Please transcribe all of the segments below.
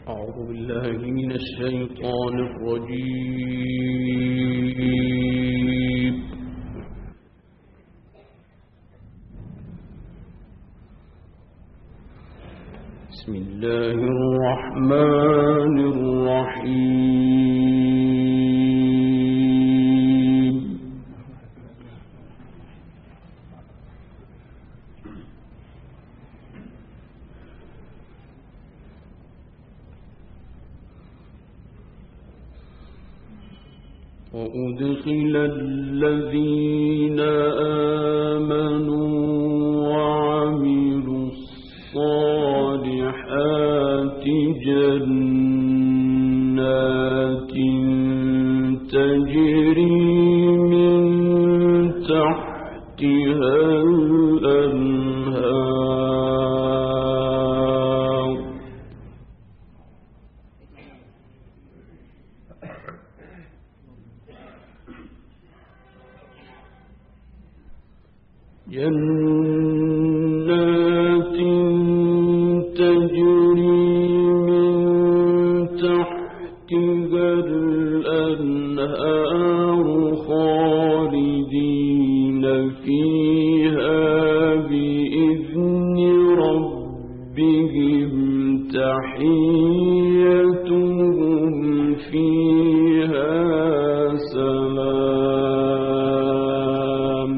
أعوذ بالله من الشيطان الرجيم. بسم الله الرحمن الرحيم. وأدخل الذين آمنوا وعملوا الصالحات جنات تجري من تحتها الأنهار جنات تجري من تحتها الأنهار خالدين فيها بإذن ربهم تحيتهم فيها سلام.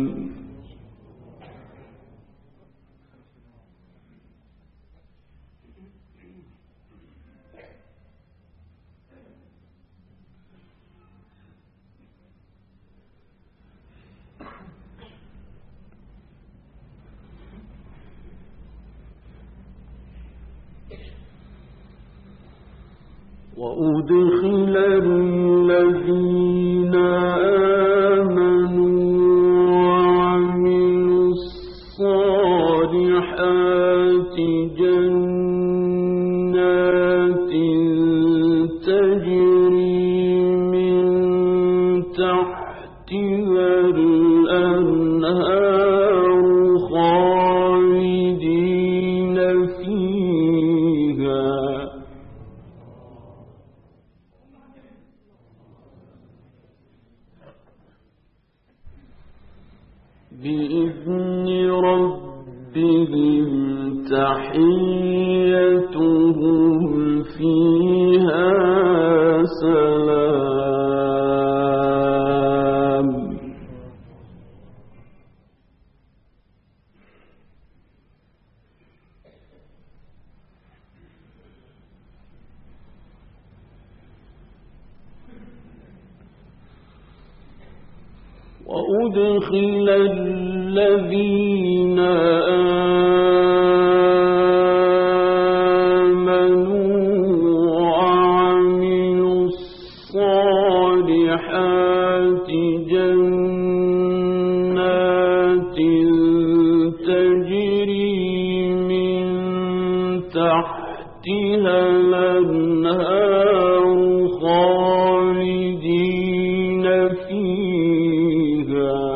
وأدخل الذين آمنوا وعملوا الصالحات جنات تجري من تحتها الأنهار خالدين فيها بإذن ربهم تحيتهم فيها سلام. وأدخل الذين آمنوا وعملوا الصالحات جنات تجري من تحتها الأنهار خالدين فيها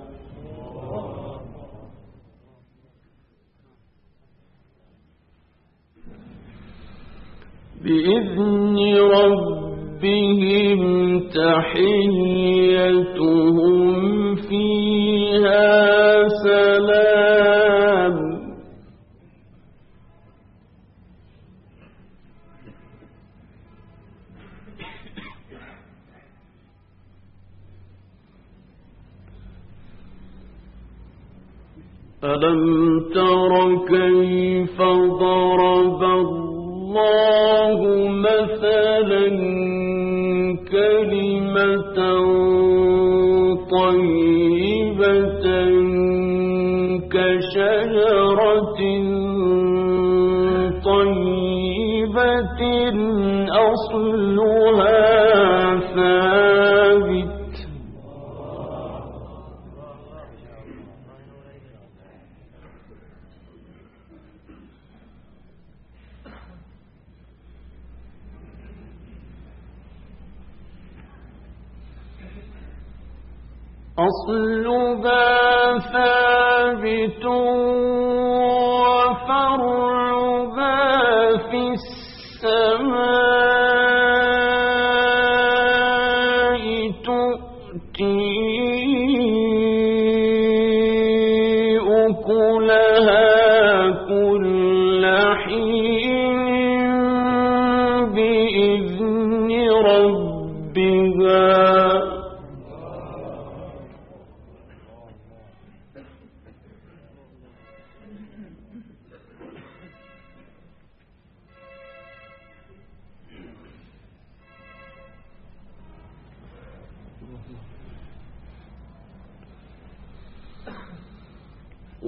بإذن ربهم تحيتهم فيها سلام. ألم تر كيف ضرب الله مثلا كلمة طيبة كشجرة طيبة أصلها ثابت أصلها ثابت وفرعها في السماء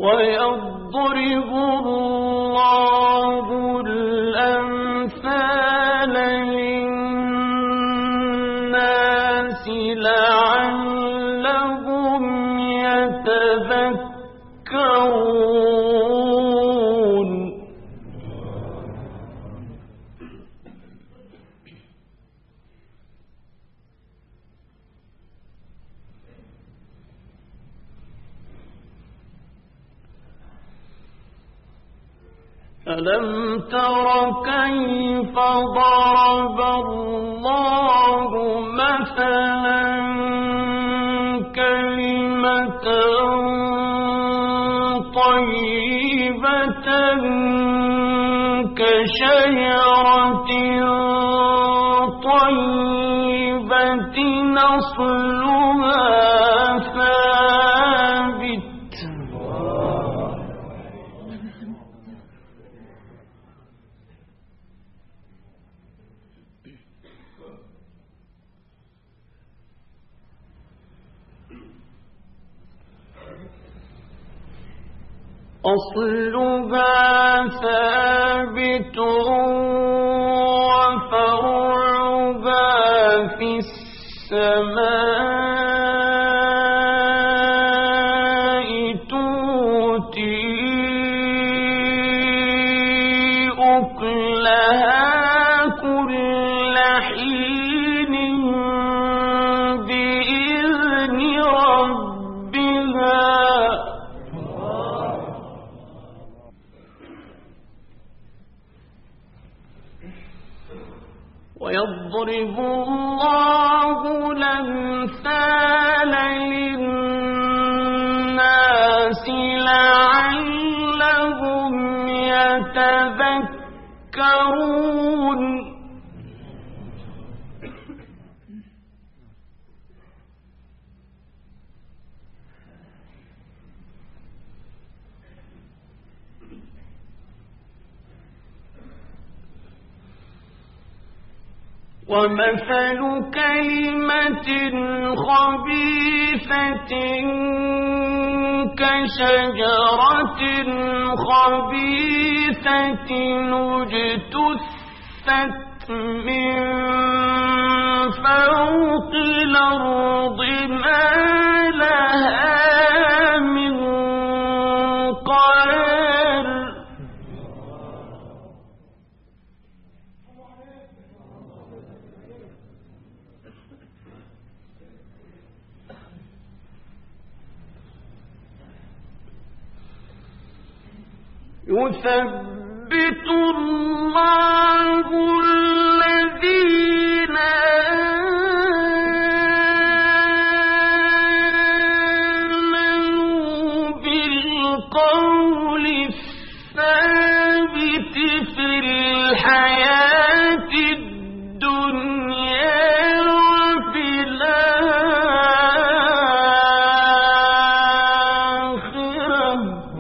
ويضرب الله الأمثال للناس لعلهم يتذكرون. ألم تر كيف ضرب الله مثلا كلمة طيبة كشجرة طيبة أصلها ثابت وفرعها في السماء تؤتي أكلها كل حين بإذن ربها ويضرب الله الأمثال للناس لعلهم يتذكرون. ومثل كلمة خبيثة كشجرة خبيثة اجتثت من فوق الأرض ما لها من قرار. يثبت الله الذين آمنوا بالقول الثابت في الحياة الدنيا وفي الآخرة.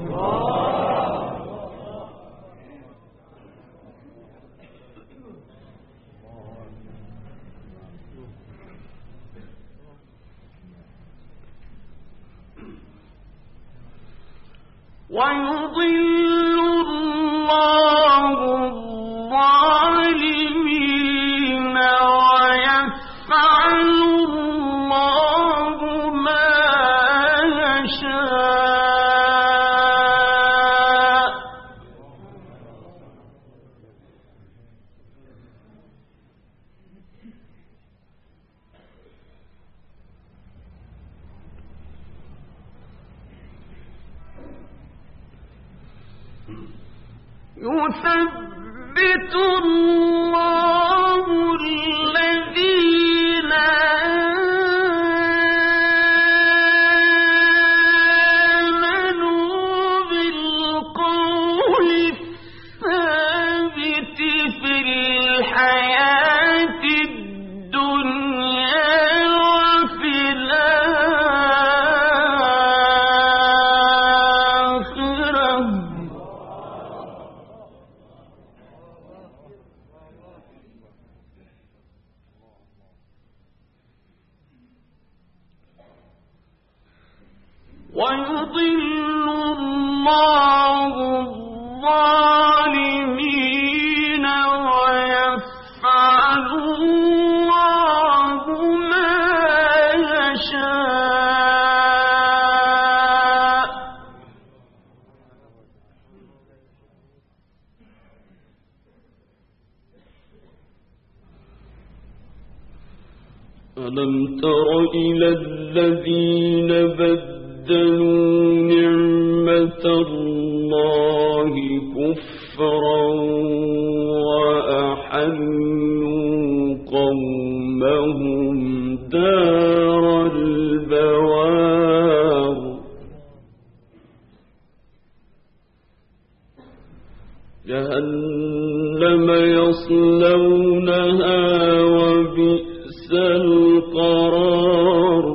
ويضل الله الظالمين ويفعل الله ما يشاء. يثبت الله الذين آمنوا بالقول الثابت في الحياة الدنيا وفي الآخرة. ويضل الله الظالمين ويفعل الله ما يشاء. ألم تر إلى الذين بدلوا نعمة الله كفرا وأحلوا قومهم دار البوار جهنم يصلونها وبئس القرار.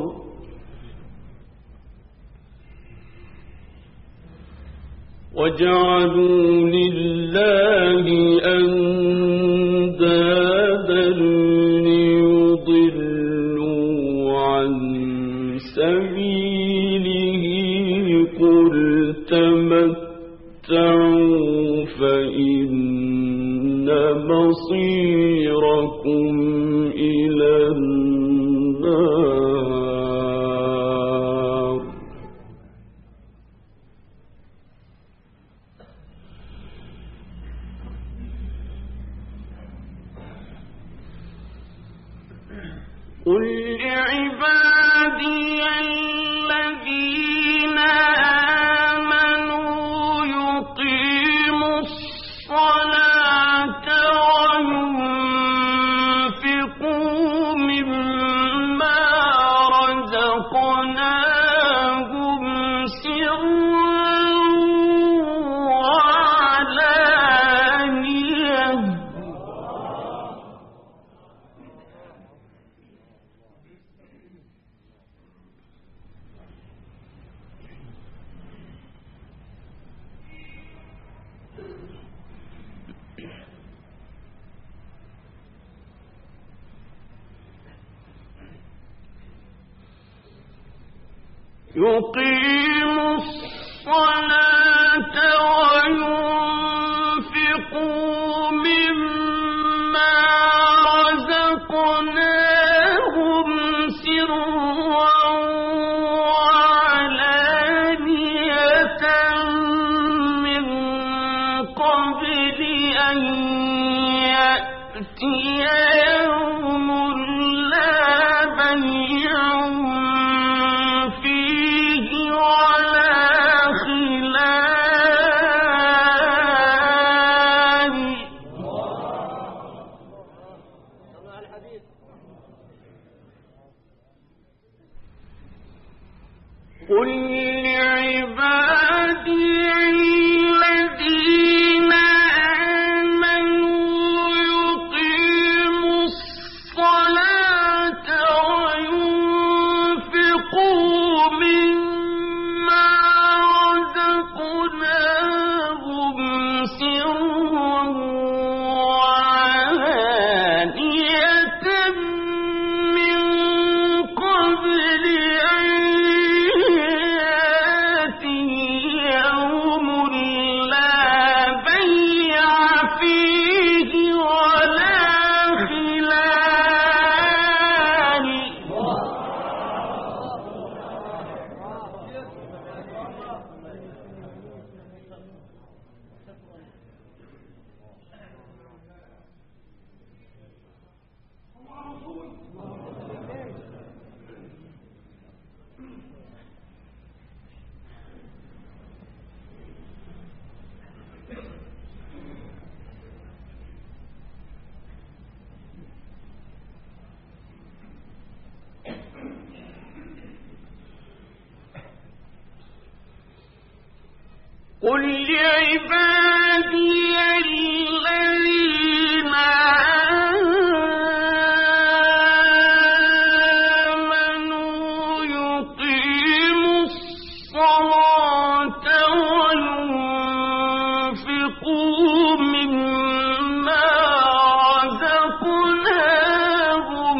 وجعلوا لله أندادا ليضلوا عن سبيله قل تمتعوا فإن مصيركم إلى النار. قل لعبادي الذين آمنوا يقيموا الصلاة وينفقوا مما رزقناهم سرا وعلانية يقيموا الصلاة وينفقوا مما رزقناهم سرا وعلانية من قبل أن يأتي يوم لا بيع قل لعبادي الذين آمنوا يقيموا الصلاة وينفقوا مما رزقناهم سرا وعلانية من قبل أن يوم لا بيع فيه ولا خلال. قل لعبادي الذين آمنوا يقيموا الصلاة وينفقوا مما رزقناهم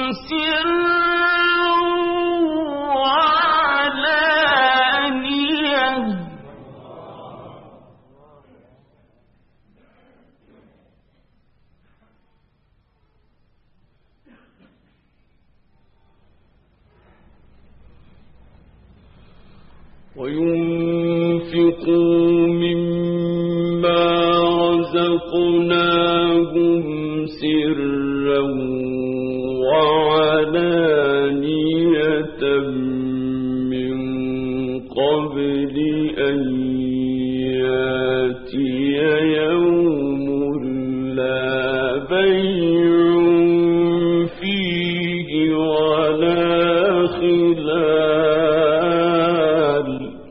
سرا وعلانية وينفقوا مما رزقناهم سرا وعلانية من قبل أن يأتي يوم لا بيع فيه ولا خلال.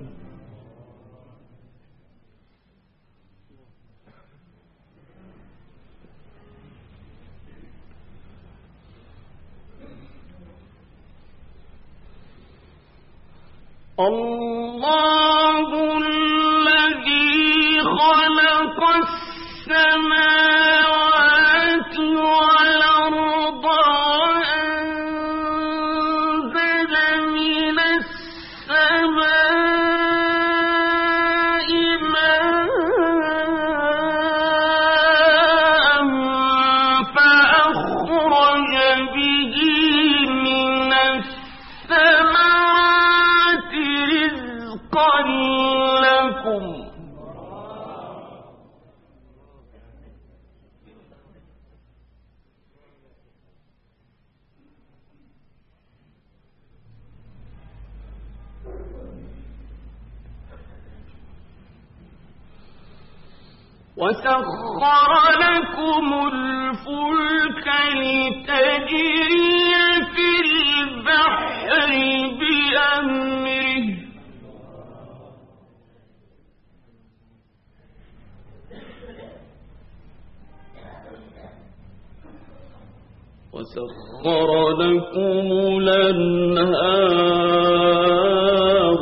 الله الذي خلق السماوات والأرض وأنزل من السماء ماء فأخرج به من الثمرات رزقا لكم وسخر لكم الفلك لتجري في البحر بأمره وسخر لكم الأنهار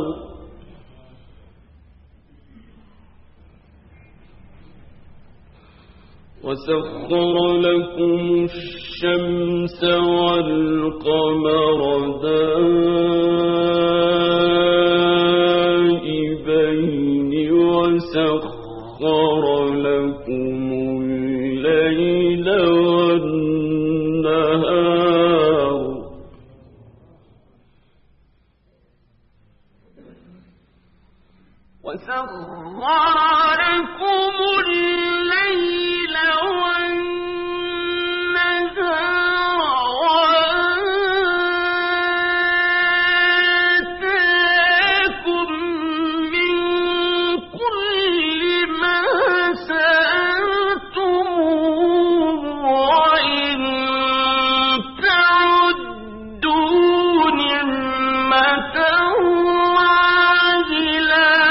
وسخر لكم الشمس والقمر دائبين وسخر لكم الليل والنهار وسخر لكم الليل وآتاكم من كل ما سألتموه وإن تعدوا نعمة الله لا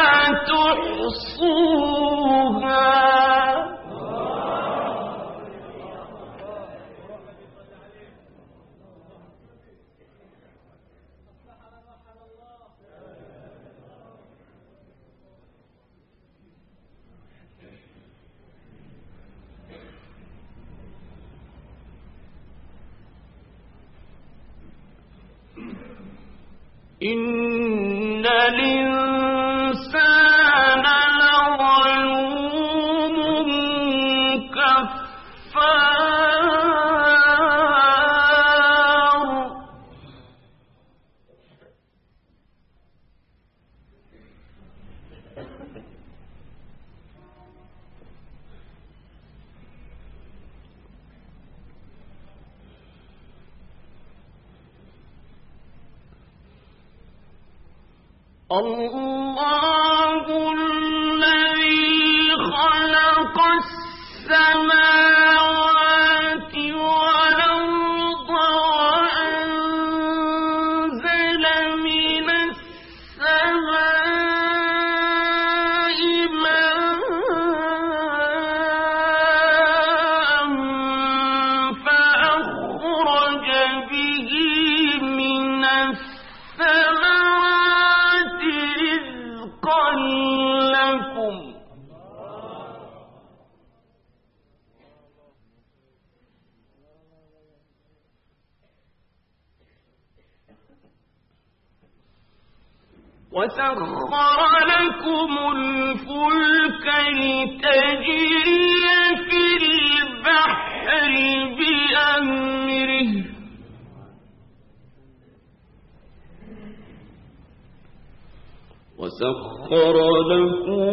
تحصوها. إن الإنسان لظلوم كفار. الله الذي خلق السماوات والأرض وأنزل من السماء ماء فأخرج به من الثمرات رزقا لكم وسخر لكم الفلك لتجري في البحر بأمره وسخر لكم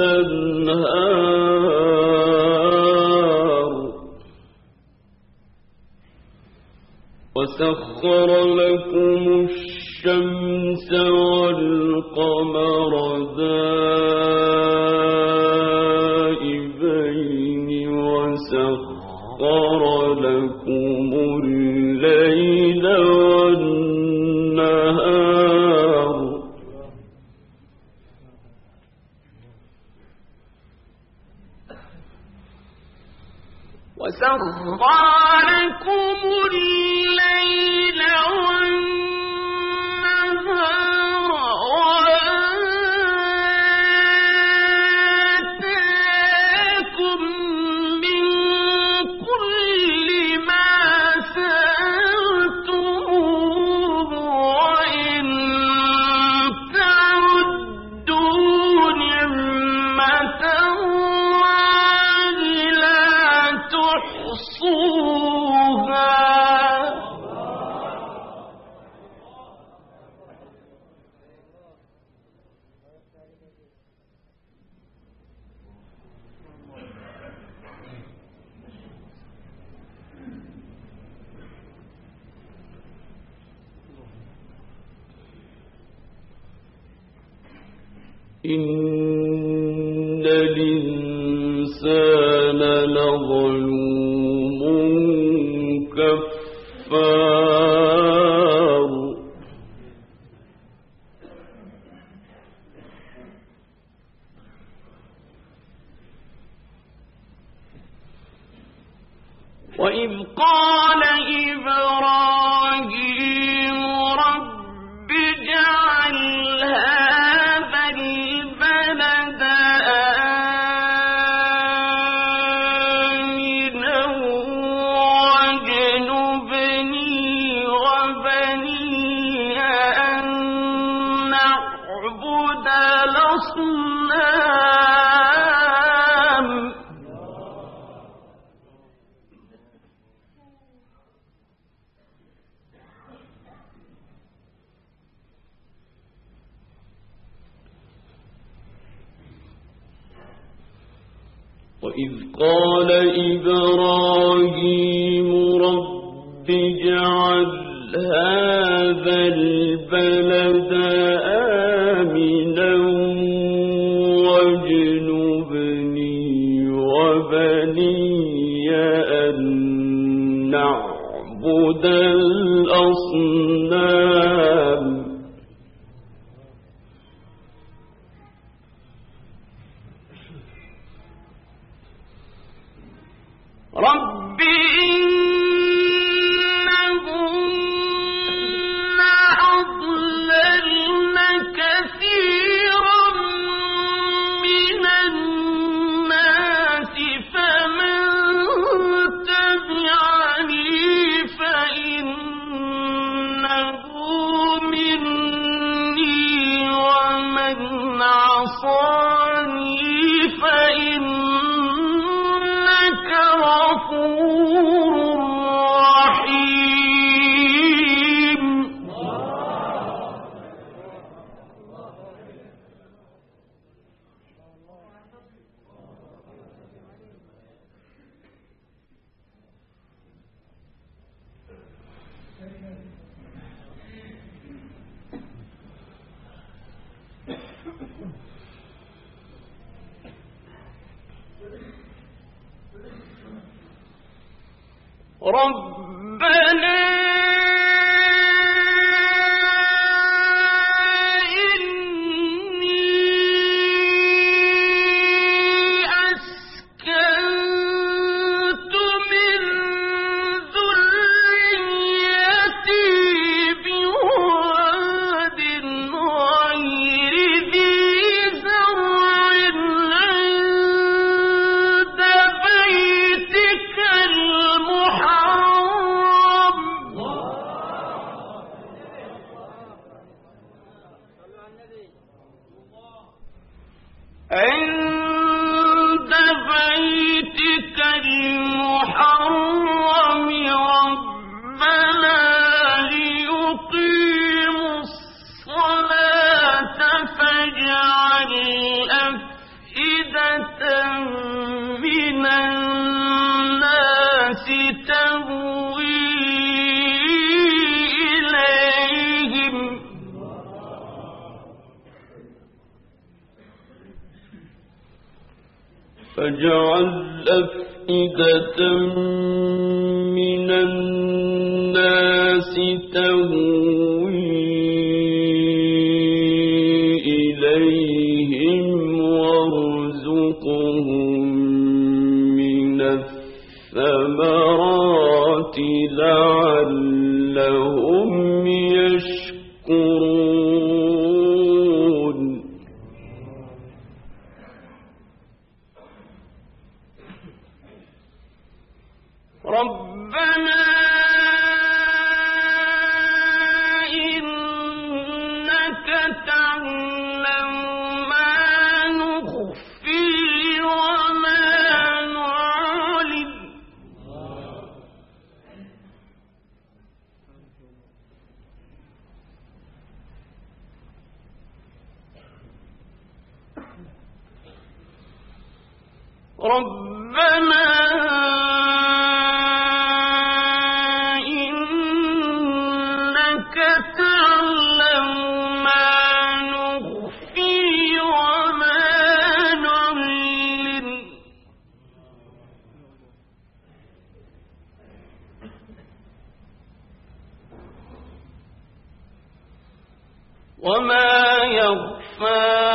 الأنهار وسخر لكم الشمس والقمر دائبين وسخر لكم الليل والنهار وسخر لكم الليل والنهار وآتاكم من كل ما سألتموه وإن تعدوا نعمة الله لا تحصوها إن الإنسان لظلوم كفار وإذ قال إبراهيم رب اجعل هذا البلد آمنا واجنبني وبني أن نعبد الأصنام وإذ قال إبراهيم رب اجعل هذا البلد آمنا واجنبني وبني أن نعبد الأصنام رب إنهن أضللن كثيرا من الناس فمن تبعني فإنه مني ومن عصاني فإنك غفور رحيم ربنا إني أسكنت من ذريتي بواد غير ذي زرع عند بيتك المحرم تهوي إليهم فاجعل أفئدة من الناس تهوي إليهم وارزقهم من الثمرات لعلهم يشكرون ربنا إنك تعلم ما نخفي وما نعلن ربنا إنك تعلم ما نخفي وما نعلن وما يخفى